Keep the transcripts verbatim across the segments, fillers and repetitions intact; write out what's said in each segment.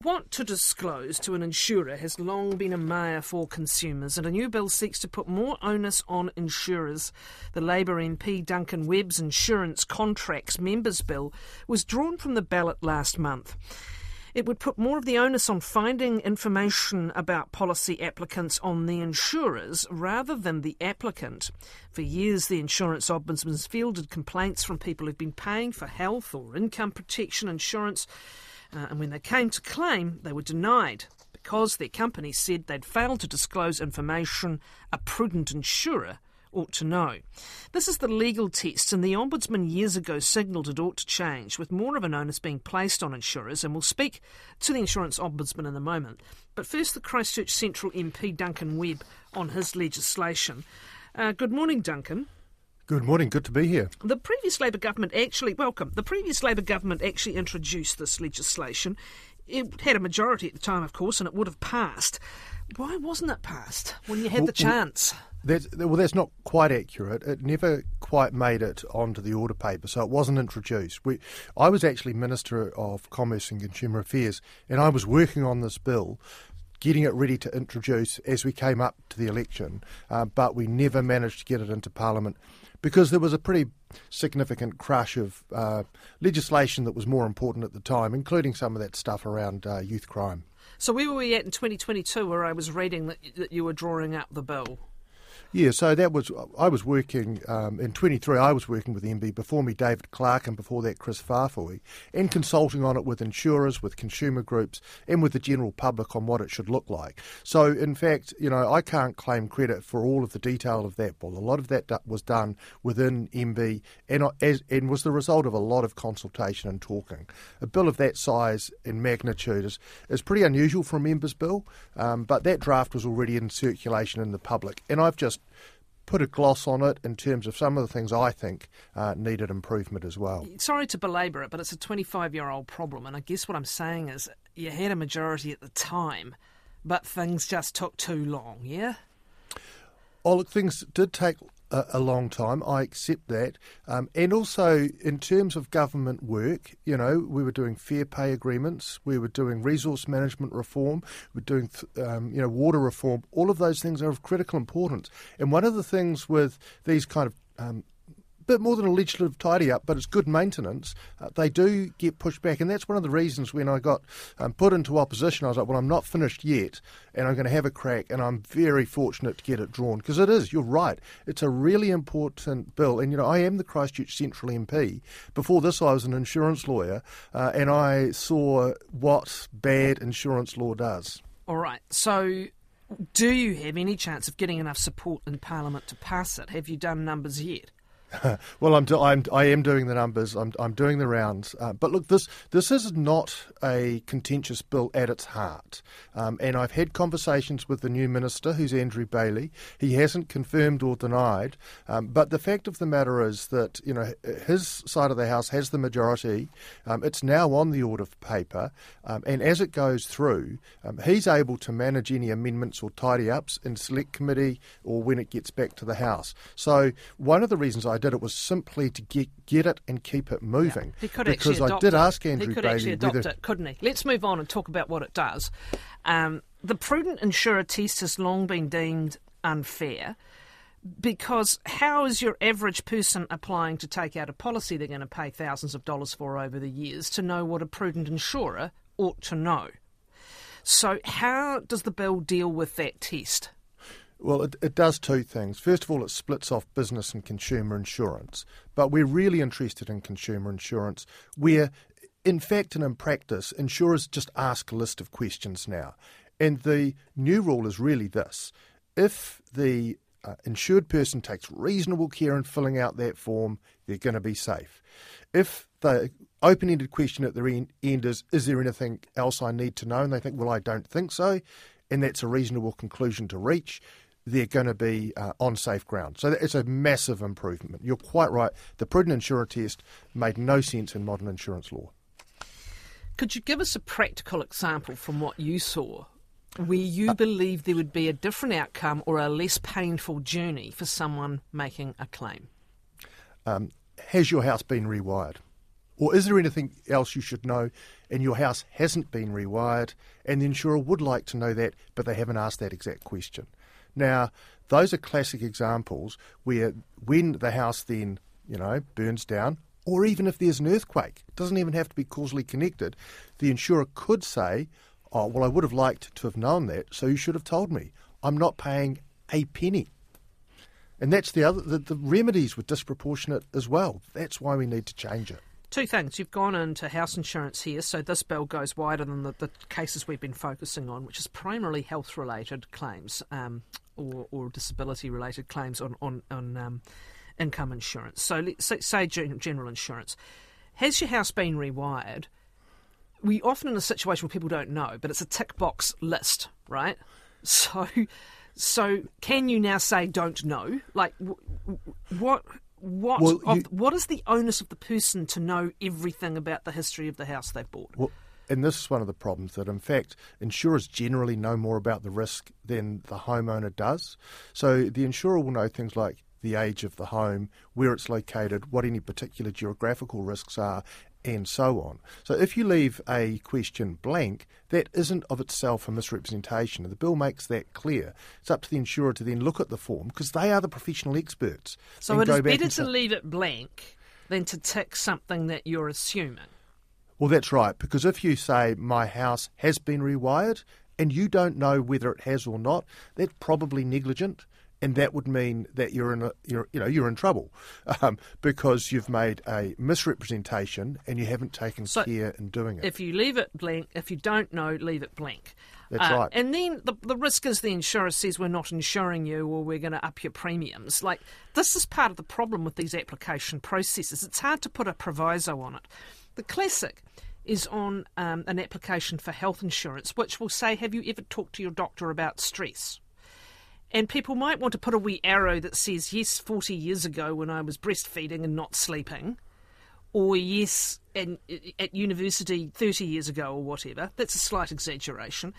What to disclose to an insurer has long been a mire for consumers, and a new bill seeks to put more onus on insurers. The Labour M P Duncan Webb's Insurance Contracts Members Bill was drawn from the ballot last month. It would put more of the onus on finding information about policy applicants on the insurers rather than the applicant. For years, the Insurance Ombudsman has fielded complaints from people who've been paying for health or income protection insurance, uh, and when they came to claim, they were denied because their company said they'd failed to disclose information a prudent insurer ought to know. This is the legal test, and the Ombudsman years ago signalled it ought to change, with more of an onus being placed on insurers, and we'll speak to the Insurance Ombudsman in a moment. But first, the Christchurch Central M P Duncan Webb on his legislation. Uh, good morning, Duncan. Good morning, good to be here. The previous Labour government actually, welcome, the previous Labour government actually introduced this legislation. It had a majority at the time, of course, and it would have passed. Why wasn't it passed when you had well, the chance? That's, well, that's not quite accurate. It never quite made it onto the order paper, so it wasn't introduced. We, I was actually Minister of Commerce and Consumer Affairs, and I was working on this bill, getting it ready to introduce as we came up to the election, uh, but we never managed to get it into Parliament because there was a pretty significant crush of uh, legislation that was more important at the time, including some of that stuff around uh, youth crime. So where were we at in twenty twenty-two where I was reading that, that you were drawing up the bill? Yeah, so that was, I was working, um, in twenty-three I was working with M B, before me David Clark and before that Chris Farfui, and consulting on it with insurers, with consumer groups and with the general public on what it should look like. So in fact, you know, I can't claim credit for all of the detail of that bill. A lot of that was done within M B and, as, and was the result of a lot of consultation and talking. A bill of that size and magnitude is, is pretty unusual for a member's bill, um, but that draft was already in circulation in the public, and I've just put a gloss on it in terms of some of the things I think uh, needed improvement as well. Sorry to belabour it, but it's a twenty-five-year-old problem, and I guess what I'm saying is you had a majority at the time, but things just took too long, yeah? Oh, look, things did take a, a long time, I accept that. Um, and also, in terms of government work, you know, we were doing fair pay agreements, we were doing resource management reform, we were doing, um, you know, water reform. All of those things are of critical importance. And one of the things with these kind of um, bit more than a legislative tidy-up, but it's good maintenance, uh, they do get pushed back. And that's one of the reasons when I got um, put into opposition, I was like, well, I'm not finished yet, and I'm going to have a crack, and I'm very fortunate to get it drawn. Because it is, you're right, it's a really important bill. And, you know, I am the Christchurch Central M P. Before this, I was an insurance lawyer, uh, and I saw what bad insurance law does. All right, so do you have any chance of getting enough support in Parliament to pass it? Have you done numbers yet? Well, I'm, do, I'm I am doing the numbers. I'm I'm doing the rounds. Uh, but look, this this is not a contentious bill at its heart. Um, and I've had conversations with the new minister, who's Andrew Bailey. He hasn't confirmed or denied. Um, but the fact of the matter is that, you know, his side of the house has the majority. Um, it's now on the order paper, um, and as it goes through, um, he's able to manage any amendments or tidy ups in select committee or when it gets back to the House. So one of the reasons I did it was simply to get get it and keep it moving. Yeah, he could because actually I adopt did it. ask Andrew He could Bailey actually adopt whether... it, couldn't he? Let's move on and talk about what it does. Um, the prudent insurer test has long been deemed unfair because how is your average person applying to take out a policy they're going to pay thousands of dollars for over the years to know what a prudent insurer ought to know? So how does the bill deal with that test? Well, it, it does two things. First of all, it splits off business and consumer insurance. But we're really interested in consumer insurance, where, in fact and in practice, insurers just ask a list of questions now. And the new rule is really this. If the uh, insured person takes reasonable care in filling out that form, they're going to be safe. If the open-ended question at the end, end is, is there anything else I need to know? And they think, well, I don't think so. And that's a reasonable conclusion to reach. They're going to be uh, on safe ground. So it's a massive improvement. You're quite right. The prudent insurer test made no sense in modern insurance law. Could you give us a practical example from what you saw where you uh, believe there would be a different outcome or a less painful journey for someone making a claim? Um, has your house been rewired? Or is there anything else you should know and your house hasn't been rewired and the insurer would like to know that, but they haven't asked that exact question? Now, those are classic examples where when the house then, you know, burns down, or even if there's an earthquake, it doesn't even have to be causally connected, the insurer could say, oh, well, I would have liked to have known that, so you should have told me. I'm not paying a penny. And that's the other, the, the remedies were disproportionate as well. That's why we need to change it. Two things. You've gone into house insurance here, so this bill goes wider than the, the cases we've been focusing on, which is primarily health-related claims um, or, or disability-related claims on, on, on um, income insurance. So let's say, say general insurance. Has your house been rewired? We're often in a situation where people don't know, but it's a tick box list, right? So, so can you now say don't know? Like, what... What well, of, you, what is the onus of the person to know everything about the history of the house they've bought? Well, and this is one of the problems, that in fact insurers generally know more about the risk than the homeowner does. So the insurer will know things like the age of the home, where it's located, what any particular geographical risks are, and so on. So if you leave a question blank, that isn't of itself a misrepresentation. And the bill makes that clear. It's up to the insurer to then look at the form, because they are the professional experts. So it is better to leave it blank than to tick something that you're assuming. Well, that's right, because if you say my house has been rewired and you don't know whether it has or not, that's probably negligent. And that would mean that you're in a, you're you know you're in trouble um, because you've made a misrepresentation and you haven't taken so care in doing it. If you leave it blank, if you don't know, leave it blank. That's uh, right. And then the the risk is the insurer says we're not insuring you or we're going to up your premiums. Like, this is part of the problem with these application processes. It's hard to put a proviso on it. The classic is on um, an application for health insurance, which will say, have you ever talked to your doctor about stress? And people might want to put a wee arrow that says, yes, forty years ago when I was breastfeeding and not sleeping, or yes, and at university thirty years ago or whatever. That's a slight exaggeration.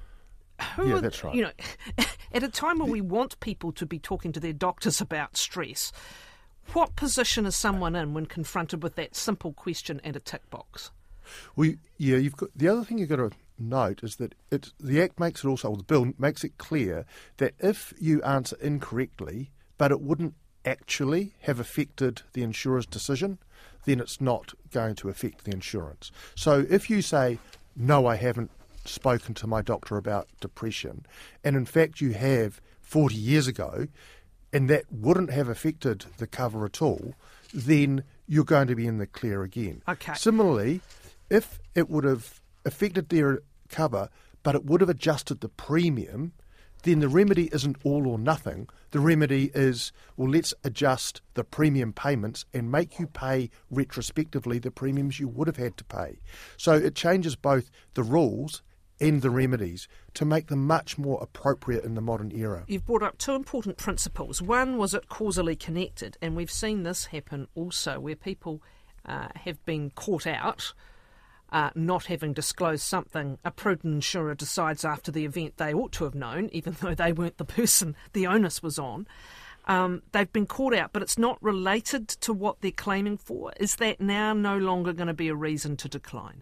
Who yeah, are, that's right. You know, at a time where we want people to be talking to their doctors about stress, what position is someone in when confronted with that simple question and a tick box? Well, yeah, you've got the other thing you've got to note is that it, the Act makes it also, or the bill makes it clear that if you answer incorrectly, but it wouldn't actually have affected the insurer's decision, then it's not going to affect the insurance. So if you say, no, I haven't spoken to my doctor about depression, and in fact you have forty years ago, and that wouldn't have affected the cover at all, then you're going to be in the clear again. Okay. Similarly, if it would have affected their cover, but it would have adjusted the premium, then the remedy isn't all or nothing. The remedy is, well, let's adjust the premium payments and make you pay retrospectively the premiums you would have had to pay. So it changes both the rules and the remedies to make them much more appropriate in the modern era. You've brought up two important principles. One was it causally connected, and we've seen this happen also where people uh, have been caught out Uh, not having disclosed something a prudent insurer decides after the event they ought to have known, even though they weren't the person the onus was on. Um, they've been caught out, but it's not related to what they're claiming for. Is that now no longer going to be a reason to decline?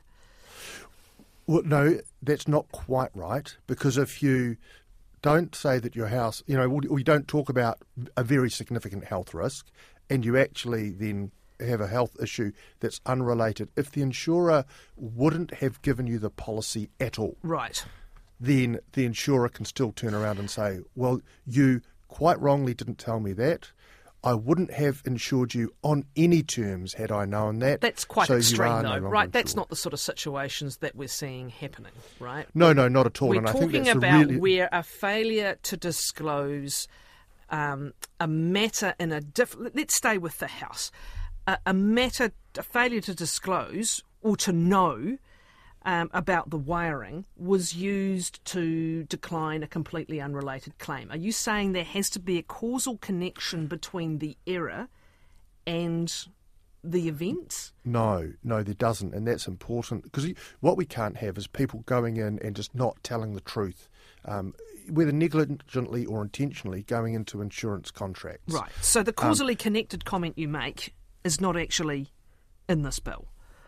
Well, no, that's not quite right, because if you don't say that your house, you know, or you don't talk about a very significant health risk, and you actually then have a health issue that's unrelated, if the insurer wouldn't have given you the policy at all, right, then the insurer can still turn around and say, well, you quite wrongly didn't tell me that. I wouldn't have insured you on any terms had I known that. That's quite so extreme, no though, right? insured. That's not the sort of situations that we're seeing happening, right? No, no, not at all. We're and I talking think that's about really... where a failure to disclose um, a matter in a different... Let's stay with the house. A, a matter, a failure to disclose or to know um, about the wiring was used to decline a completely unrelated claim. Are you saying there has to be a causal connection between the error and the event? No, no, there doesn't, and that's important, because what we can't have is people going in and just not telling the truth, um, whether negligently or intentionally, going into insurance contracts. Right, so the causally um, connected comment you make is not actually in this bill.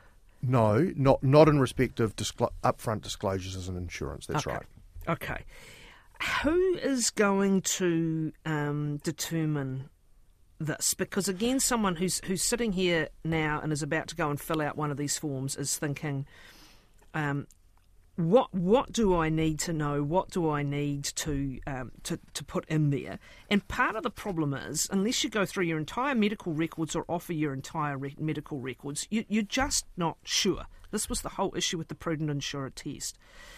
No, not not in respect of disclo- upfront disclosures as an insurance. That's okay. right. Okay. Who is going to um, determine this? Because again, someone who's who's sitting here now and is about to go and fill out one of these forms is thinking, um, what what do I need to know? What do I need to um, to to put in there? And part of the problem is, unless you go through your entire medical records or offer your entire re- medical records, you, you're just not sure. This was the whole issue with the Prudent Insurer test.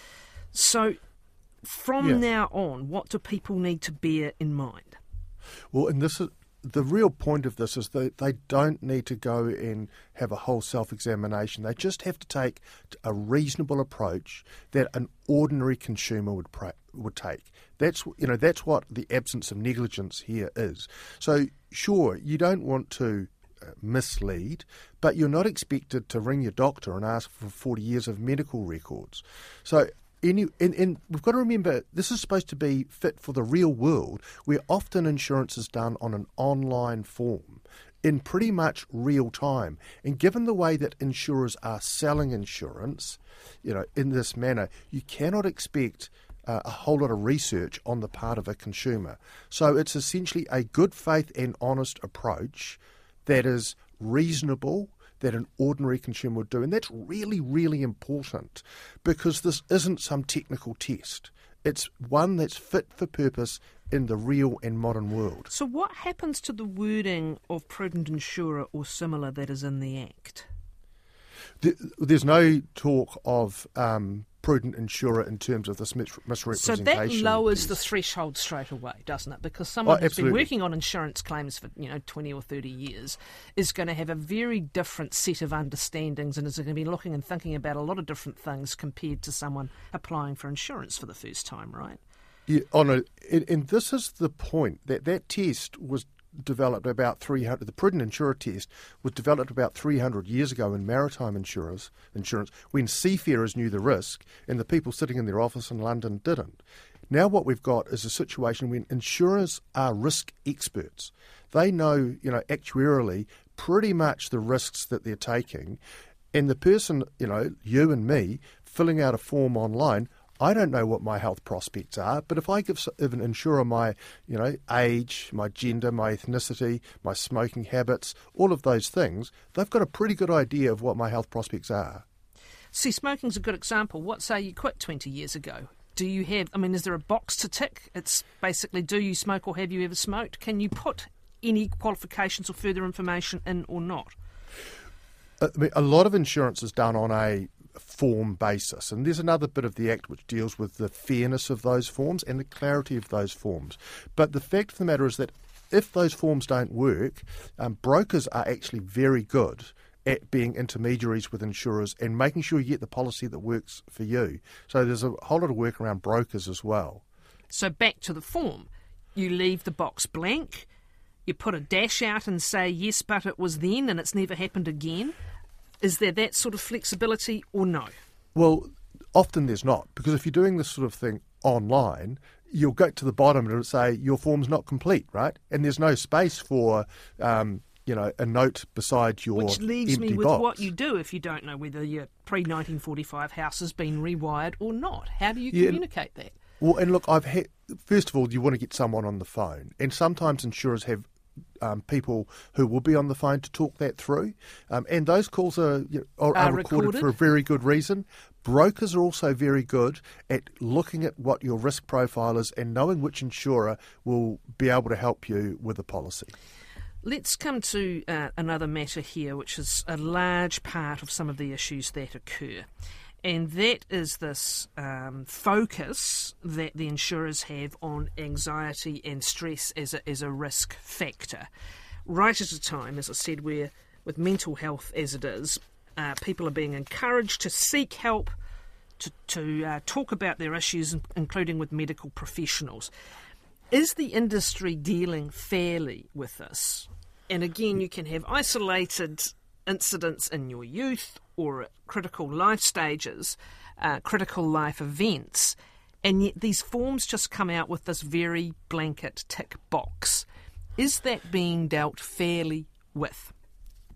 So, from yeah. now on, what do people need to bear in mind? Well, and this is the real point of this is that they don't need to go and have a whole self-examination. They just have to take a reasonable approach that an ordinary consumer would pra- would take. That's you know that's what the absence of negligence here is. So sure, you don't want to uh, mislead, but you're not expected to ring your doctor and ask for forty years of medical records. So. Any, and, and we've got to remember, this is supposed to be fit for the real world, where often insurance is done on an online form in pretty much real time. And given the way that insurers are selling insurance, you know, in this manner, you cannot expect uh, a whole lot of research on the part of a consumer. So it's essentially a good faith and honest approach that is reasonable, that an ordinary consumer would do. And that's really, really important because this isn't some technical test. It's one that's fit for purpose in the real and modern world. So what happens to the wording of Prudent Insurer or similar that is in the Act? There's no talk of um, Prudent Insurer in terms of this mis- misrepresentation. So that lowers the threshold straight away, doesn't it? Because someone oh, who's absolutely. been working on insurance claims for you know twenty or thirty years is going to have a very different set of understandings and is going to be looking and thinking about a lot of different things compared to someone applying for insurance for the first time, right? Yeah, oh no, and, and this is the point, that that test was developed about three hundred. The Prudent Insurer test was developed about three hundred years ago in maritime insurers insurance when seafarers knew the risk and the people sitting in their office in London didn't. Now what we've got is a situation when insurers are risk experts. They know, you know, actuarially pretty much the risks that they're taking, and the person, you know, you and me, filling out a form online, I don't know what my health prospects are, but if I give if an insurer my, you know, age, my gender, my ethnicity, my smoking habits, all of those things, they've got a pretty good idea of what my health prospects are. See, smoking's a good example. What say you quit twenty years ago? Do you have, I mean, is there a box to tick? It's basically, do you smoke or have you ever smoked? Can you put any qualifications or further information in or not? I mean, a lot of insurance is done on a form basis, and there's another bit of the Act which deals with the fairness of those forms and the clarity of those forms. But the fact of the matter is that if those forms don't work, um, brokers are actually very good at being intermediaries with insurers and making sure you get the policy that works for you. So there's a whole lot of work around brokers as well. So back to the form. You leave the box blank, you put a dash out and say, yes, but it was then and it's never happened again. Is there that sort of flexibility or no? Well, often there's not, because if you're doing this sort of thing online, you'll get to the bottom and it'll say your form's not complete, right? And there's no space for, um, you know, a note beside your Which leaves empty me with box. what you do if you don't know whether your pre nineteen forty-five house has been rewired or not. How do you Yeah, communicate that? Well, and look, I've had, first of all, you want to get someone on the phone, and sometimes insurers have Um, people who will be on the phone to talk that through. Um, and those calls are, you know, are, Are are recorded, recorded for a very good reason. Brokers are also very good at looking at what your risk profile is and knowing which insurer will be able to help you with a policy. Let's come to uh, another matter here, which is a large part of some of the issues that occur. And that is this um, focus that the insurers have on anxiety and stress as a, as a risk factor. Right at a time, as I said, where with mental health as it is, uh, people are being encouraged to seek help, to, to uh, talk about their issues, including with medical professionals. Is the industry dealing fairly with this? And again, you can have isolated incidents in your youth or at critical life stages, uh, critical life events, and yet these forms just come out with this very blanket tick box. Is that being dealt fairly with?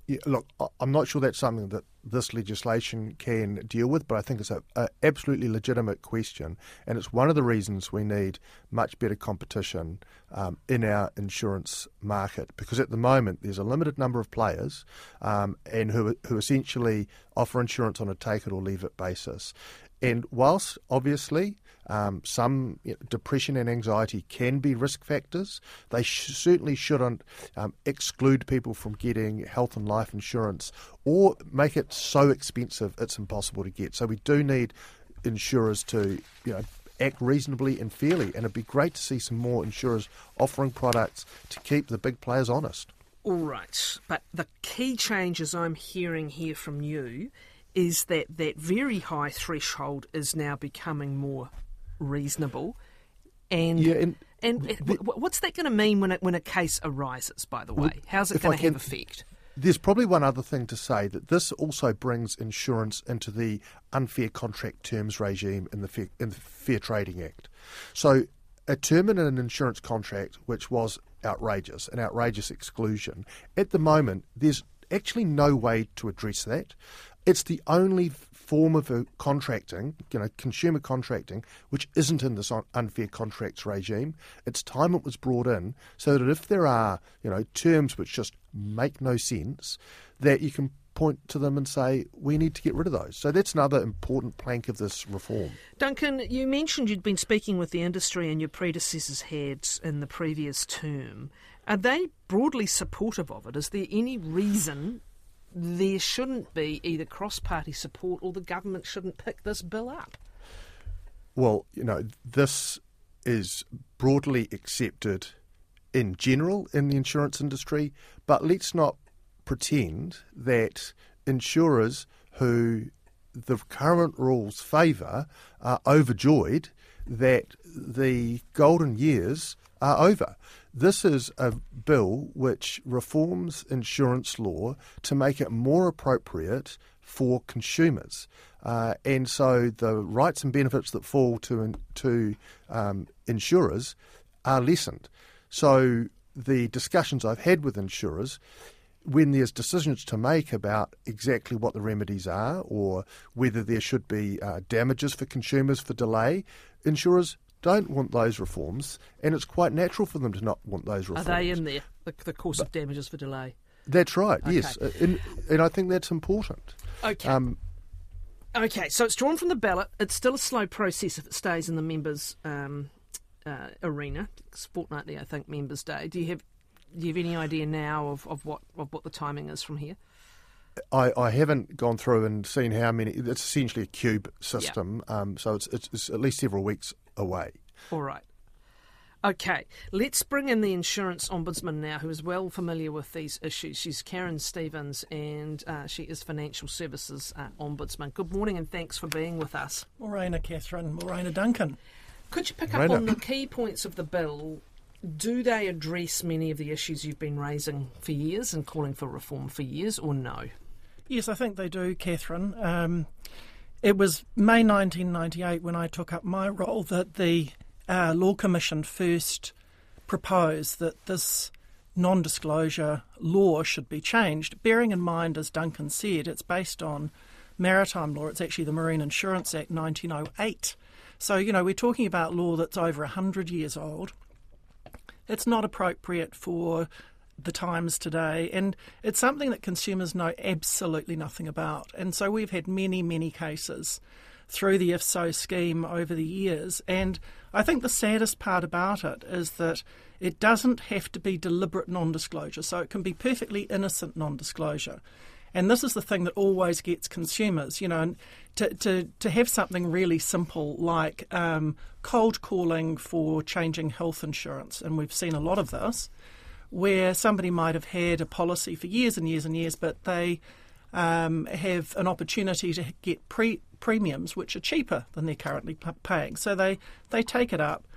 Yeah, look, I'm not sure that's something that this legislation can deal with, but I think it's an absolutely legitimate question, and it's one of the reasons we need much better competition um, in our insurance market, because at the moment there's a limited number of players um, and who, who essentially offer insurance on a take-it-or-leave-it basis. And whilst, obviously, um, some you know, depression and anxiety can be risk factors, they sh- certainly shouldn't um, exclude people from getting health and life insurance or make it so expensive it's impossible to get. So we do need insurers to you know, act reasonably and fairly, and it'd be great to see some more insurers offering products to keep the big players honest. All right, but the key changes I'm hearing here from you is that that very high threshold is now becoming more reasonable, and yeah, and, and the, what's that going to mean when it, when a case arises? By the way, well, how's it going to have effect? There's probably one other thing to say, that this also brings insurance into the unfair contract terms regime in the Fair, in the Fair Trading Act. So a term in an insurance contract which was outrageous, an outrageous exclusion, at the moment there's actually no way to address that. It's the only form of contracting, you know, consumer contracting, which isn't in this unfair contracts regime. It's time it was brought in so that if there are, you know, terms which just make no sense, that you can point to them and say, we need to get rid of those. So that's another important plank of this reform. Duncan, you mentioned you'd been speaking with the industry and your predecessors had in the previous term. Are they broadly supportive of it? Is there any reason there shouldn't be either cross-party support or the government shouldn't pick this bill up? Well, you know, this is broadly accepted in general in the insurance industry, but let's not pretend that insurers who the current rules favour are overjoyed that the golden years are over. This is a bill which reforms insurance law to make it more appropriate for consumers. Uh, and so the rights and benefits that fall to, to um, insurers are lessened. So the discussions I've had with insurers, when there's decisions to make about exactly what the remedies are or whether there should be uh, damages for consumers for delay, insurers don't want those reforms, and it's quite natural for them to not want those reforms. Are they in there, the, the course but, of damages for delay? That's right, okay. yes. And, and I think that's important. Okay. Um, okay, so it's drawn from the ballot. It's still a slow process if it stays in the members' um, uh, arena. It's fortnightly, I think, Members' Day. Do you have do you have any idea now of, of what of what the timing is from here? I, I haven't gone through and seen how many. It's essentially a cube system, yeah. um, so it's, it's, it's at least several weeks away. All right. Okay, let's bring in the Insurance Ombudsman now, who is well familiar with these issues. She's Karen Stevens, and uh, she is Financial Services uh, Ombudsman. Good morning, and thanks for being with us. Morena, Catherine. Morena, Duncan. Could you pick up Morena. on the key points of the bill? Do they address many of the issues you've been raising for years and calling for reform for years, or no? Yes, I think they do, Catherine. Um, it was May nineteen ninety-eight when I took up my role that the uh, Law Commission first proposed that this non-disclosure law should be changed, bearing in mind, as Duncan said, it's based on maritime law. It's actually the Marine Insurance Act nineteen oh eight. So, you know, we're talking about law that's over one hundred years old. It's not appropriate for the times today, and it's something that consumers know absolutely nothing about. And so we've had many, many cases through the If So scheme over the years, and I think the saddest part about it is that it doesn't have to be deliberate non-disclosure, so it can be perfectly innocent non-disclosure. And this is the thing that always gets consumers, you know, to to, to have something really simple like um, cold calling for changing health insurance, and we've seen a lot of this, where somebody might have had a policy for years and years and years, but they um, have an opportunity to get pre- premiums which are cheaper than they're currently p- paying. So they, they take it up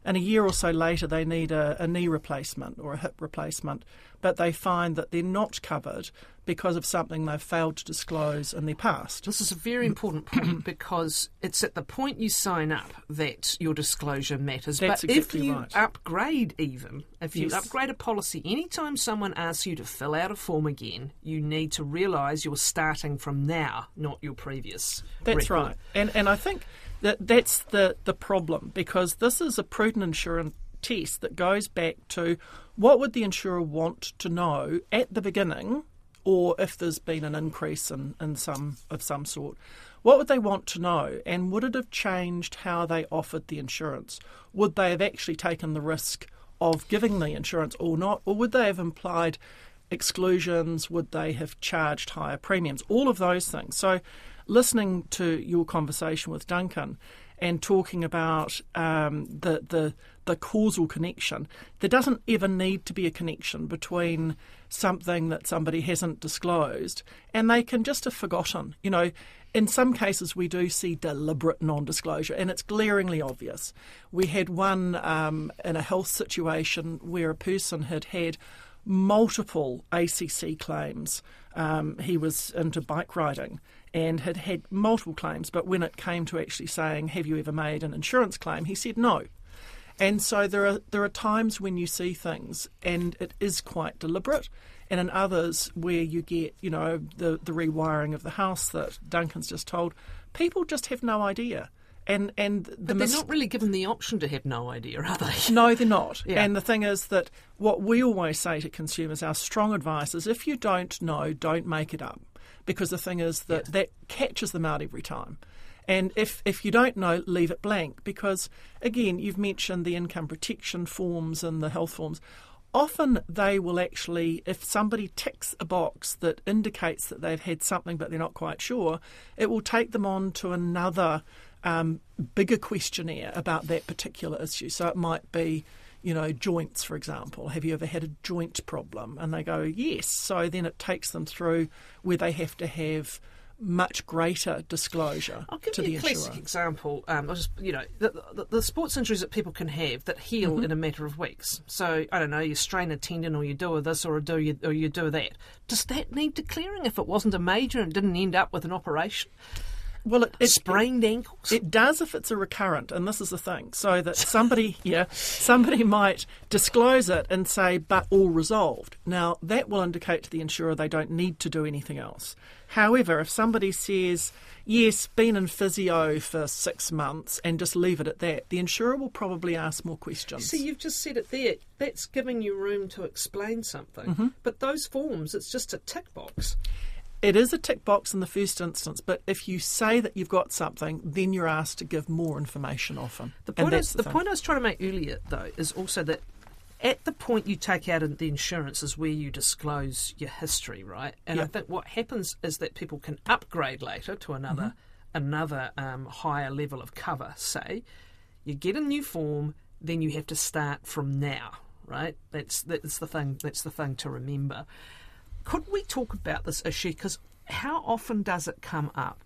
and a year or so later they need a, a knee replacement or a hip replacement, but they find that they're not covered because of something they've failed to disclose in their past. This is a very important point because it's at the point you sign up that your disclosure matters. That's but exactly if you right. upgrade even, if you Yes. upgrade a policy, anytime someone asks you to fill out a form again, you need to realise you're starting from now, not your previous That's record. right. And and I think that that's the, the problem, because this is a prudent insurance test that goes back to what would the insurer want to know at the beginning, or if there's been an increase in, in some of some sort. What would they want to know, and would it have changed how they offered the insurance? Would they have actually taken the risk of giving the insurance or not, or would they have implied exclusions? Would they have charged higher premiums? All of those things. So listening to your conversation with Duncan and talking about um, the, the the causal connection, there doesn't ever need to be a connection between something that somebody hasn't disclosed and they can just have forgotten. You know, in some cases we do see deliberate non-disclosure, and it's glaringly obvious. We had one um, in a health situation where a person had had multiple A C C claims. Um, he was into bike riding and had had multiple claims, but when it came to actually saying, have you ever made an insurance claim, he said no. And so there are there are times when you see things and it is quite deliberate, and in others where you get, you know, the, the rewiring of the house that Duncan's just told, people just have no idea. And and the But they're mis- not really given the option to have no idea, are they? No, they're not. Yeah. And the thing is that what we always say to consumers, our strong advice is if you don't know, don't make it up. Because the thing is that Yeah. that catches them out every time. And if, if you don't know, leave it blank. Because, again, you've mentioned the income protection forms and the health forms. Often they will actually, if somebody ticks a box that indicates that they've had something but they're not quite sure, it will take them on to another um, bigger questionnaire about that particular issue. So it might be, you know, joints, for example. Have you ever had a joint problem? And they go, yes. So then it takes them through where they have to have much greater disclosure I'll give to you the a classic insurer. example. Um, I'll just, you know, the, the, the sports injuries that people can have that heal Mm-hmm. in a matter of weeks. So I don't know, you strain a tendon, or you do a this, or do you, or you do that. Does that need declaring if it wasn't a major and didn't end up with an operation? Well, it, it, Sprained ankles. It does if it's a recurrent, and this is the thing. So that somebody, yeah, somebody might disclose it and say, but all resolved. Now, that will indicate to the insurer they don't need to do anything else. However, if somebody says, yes, been in physio for six months and just leave it at that, the insurer will probably ask more questions. See, you've just said it there. That's giving you room to explain something. Mm-hmm. But those forms, it's just a tick box. It is a tick box in the first instance, but if you say that you've got something, then you're asked to give more information often. The And point, I that's was, the the thing. point I was trying to make earlier, though, is also that at the point you take out the insurance is where you disclose your history, right? And I Yep. think what happens is that people can upgrade later to another Mm-hmm. another um, higher level of cover. Say, you get a new form, then you have to start from now, right? That's that's the thing. That's the thing to remember. Could we talk about this issue? Because how often does it come up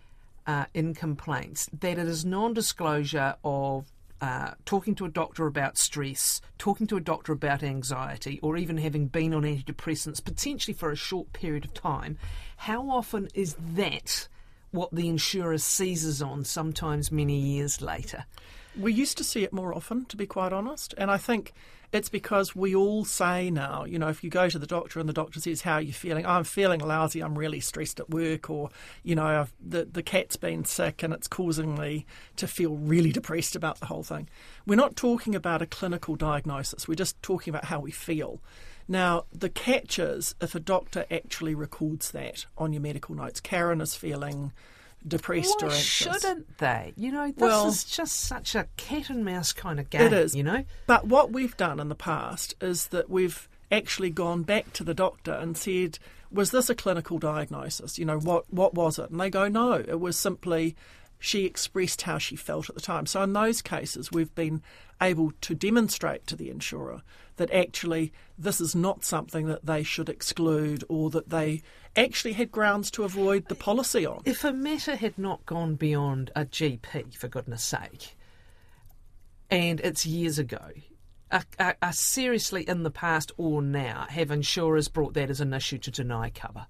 uh, in complaints that it is non-disclosure of uh, talking to a doctor about stress, talking to a doctor about anxiety, or even having been on antidepressants, potentially for a short period of time? How often is that what the insurer seizes on, sometimes many years later? We used to see it more often, to be quite honest, and I think it's because we all say now, you know, if you go to the doctor and the doctor says, how are you feeling? Oh, I'm feeling lousy, I'm really stressed at work, or, you know, I've, the, the cat's been sick and it's causing me to feel really depressed about the whole thing. We're not talking about a clinical diagnosis, we're just talking about how we feel. Now, the catch is if a doctor actually records that on your medical notes. Karen is feeling depressed Why or anxious. shouldn't they? You know, this Well, is just such a cat and mouse kind of game. It is. You know, But what we've done in the past is that we've actually gone back to the doctor and said, was this a clinical diagnosis? You know, what, what was it? And they go, no, it was simply she expressed how she felt at the time. So in those cases, we've been able to demonstrate to the insurer that actually this is not something that they should exclude or that they actually had grounds to avoid the policy on. if a matter had not gone beyond a G P, for goodness sake, and it's years ago. Are, are, are seriously in the past or now have insurers brought that as an issue to deny cover?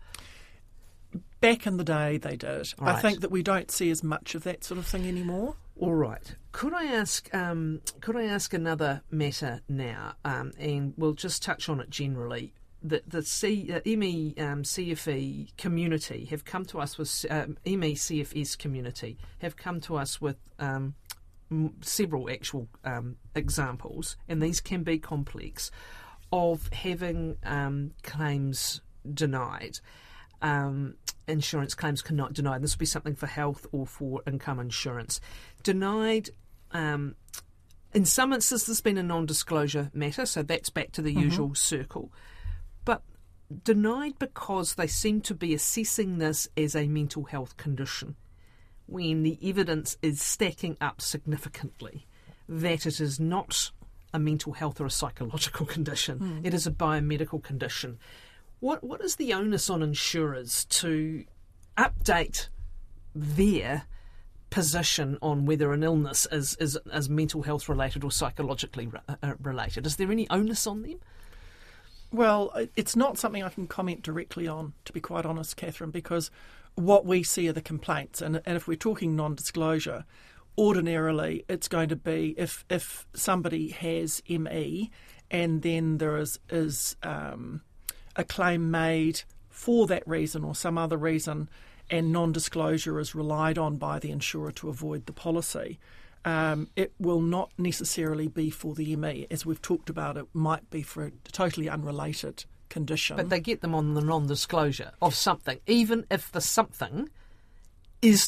Back in the day, they did. Right. I think that we don't see as much of that sort of thing anymore. All right. Could I ask? Um, could I ask another matter now? Um, and we'll just touch on it generally. The the C, uh, M E um, C F E community have come to us with um, M E C F S community have come to us with um, m- several actual um, examples, and these can be complex, of having um, claims denied. Um, insurance claims cannot denied. This would be something for health or for income insurance. Denied, um, in some instances, there's been a non-disclosure matter, so that's back to the mm-hmm. usual circle. But denied because they seem to be assessing this as a mental health condition, when the evidence is stacking up significantly that it is not a mental health or a psychological condition. Mm. It is a biomedical condition. What what is the onus on insurers to update their position on whether an illness is, is, is mental health related or psychologically re- uh, related? Is there any onus on them? Well, it's not something I can comment directly on, to be quite honest, Catherine, because what we see are the complaints. And, and if we're talking non-disclosure, ordinarily it's going to be if if somebody has M E and then there is, is um, a claim made for that reason or some other reason, and non-disclosure is relied on by the insurer to avoid the policy, um, it will not necessarily be for the M E. As we've talked about, it might be for a totally unrelated condition. But they get them on the non-disclosure of something, even if the something is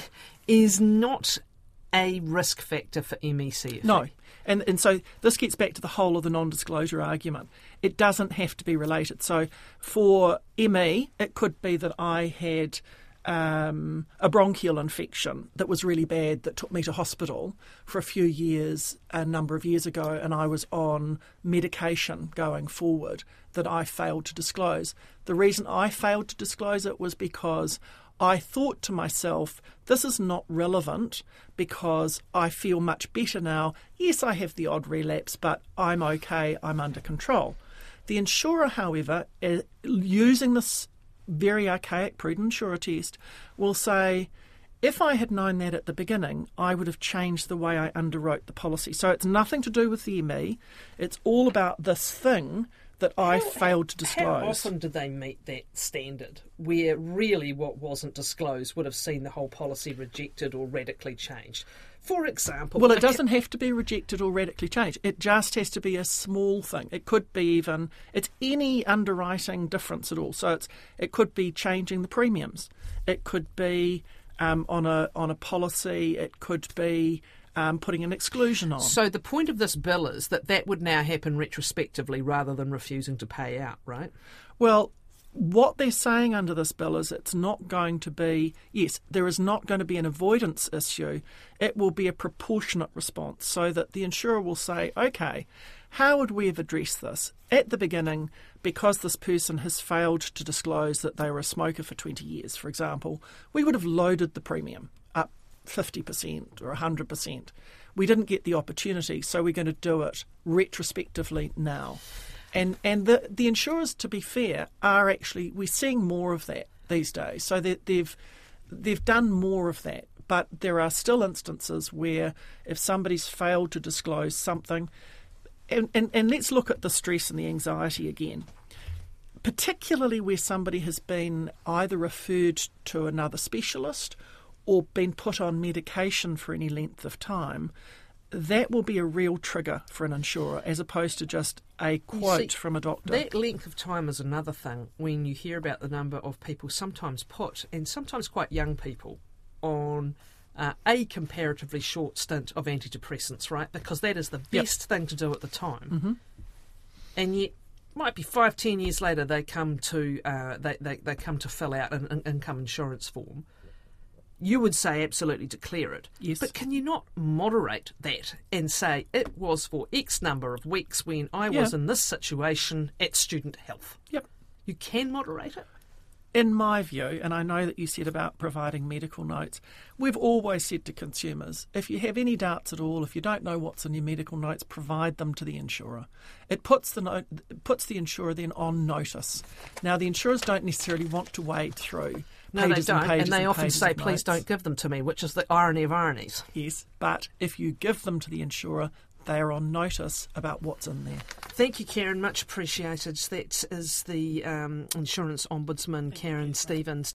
is not a risk factor for M E C F E. No. And and so this gets back to the whole of the non-disclosure argument. It doesn't have to be related. So for M E, it could be that I had um, a bronchial infection that was really bad that took me to hospital for a few years, a number of years ago, and I was on medication going forward that I failed to disclose. The reason I failed to disclose it was because I thought to myself, this is not relevant because I feel much better now. Yes, I have the odd relapse, but I'm okay, I'm under control. The insurer, however, using this very archaic prudent insurer test, will say, if I had known that at the beginning, I would have changed the way I underwrote the policy. So it's nothing to do with the M E. It's all about this thing that I how, failed to disclose. How often do they meet that standard where really what wasn't disclosed would have seen the whole policy rejected or radically changed? For example... Well, it doesn't have to be rejected or radically changed. It just has to be a small thing. It could be even... It's any underwriting difference at all. So it's it could be changing the premiums. It could be um, on a on a policy. It could be... Um, putting an exclusion on. So the point of this bill is that that would now happen retrospectively rather than refusing to pay out, right? Well, what they're saying under this bill is it's not going to be, yes, there is not going to be an avoidance issue. It will be a proportionate response so that the insurer will say, okay, how would we have addressed this? At the beginning, because this person has failed to disclose that they were a smoker for twenty years, for example, we would have loaded the premium up fifty percent or one hundred percent. We didn't get the opportunity, so we're going to do it retrospectively now. And and the, the insurers, to be fair, are actually, we're seeing more of that these days. So that they've they've done more of that. But there are still instances where if somebody's failed to disclose something, and, and, and let's look at the stress and the anxiety again. Particularly where somebody has been either referred to another specialist or been put on medication for any length of time, that will be a real trigger for an insurer as opposed to just a quote see, from a doctor. That length of time is another thing when you hear about the number of people sometimes put, and sometimes quite young people, on uh, a comparatively short stint of antidepressants, right? Because that is the best yep. thing to do at the time. Mm-hmm. And yet, might be five, ten years later, they come to uh, they, they, they come to fill out an, an income insurance form. You would say absolutely declare it. Yes. But can you not moderate that and say it was for X number of weeks when I yeah. was in this situation at Student Health? Yep. You can moderate it? in my view, and I know that you said about providing medical notes, we've always said to consumers, if you have any doubts at all, if you don't know what's in your medical notes, provide them to the insurer. It puts the no- puts the insurer then on notice. Now, the insurers don't necessarily want to wade through No, they pages don't, and pages and they and often pages say, of please notes. don't give them to me, which is the irony of ironies. Yes, but if you give them to the insurer, they are on notice about what's in there. Thank you, Karen. Much appreciated. That is the um, Insurance Ombudsman, Karen Stevens.